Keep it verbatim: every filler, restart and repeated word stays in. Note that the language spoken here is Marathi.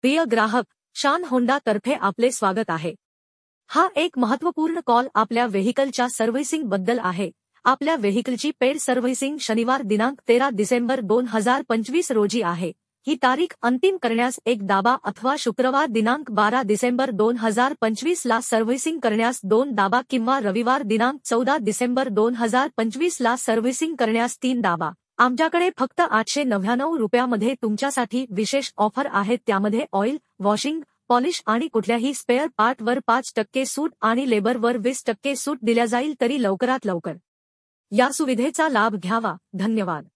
प्रिय ग्राहक, शान होंडा तर्फे आपले स्वागत आहे। हा एक महत्त्वपूर्ण कॉल आपल्या व्हेइकलच्या सर्व्हिसिंग बद्दल आहे। आपल्या व्हेइकलची पेड सर्व्हिसिंग शनिवार दिनांक तेरा डिसेंबर दोन हजार पंचवीस रोजी आहे। ही तारीख अंतिम करण्यास एक दाबा अथवा शुक्रवार दिनांक बारा डिसेंबर दोन हजार पंचवीस ला सर्व्हिसिंग करण्यास दोन दाबा किंवा रविवार दिनांक चौदा डिसेंबर दोन हजार पंचवीस ला सर्व्हिसिंग करण्यास तीन दाबा। आमच्याकडे फक्त आठशे नव्याण्णव रुपयामध्ये तुमच्यासाठी विशेष ऑफर आहेत, त्यामध्ये ऑइल, वॉशिंग, पॉलिश आणि कुठल्याही स्पेअर पार्टवर पाच टक्के सूट आणि लेबरवर वीस टक्के सूट दिल्या जाईल, तरी लवकरात लवकर या सुविधेचा लाभ घ्यावा। धन्यवाद।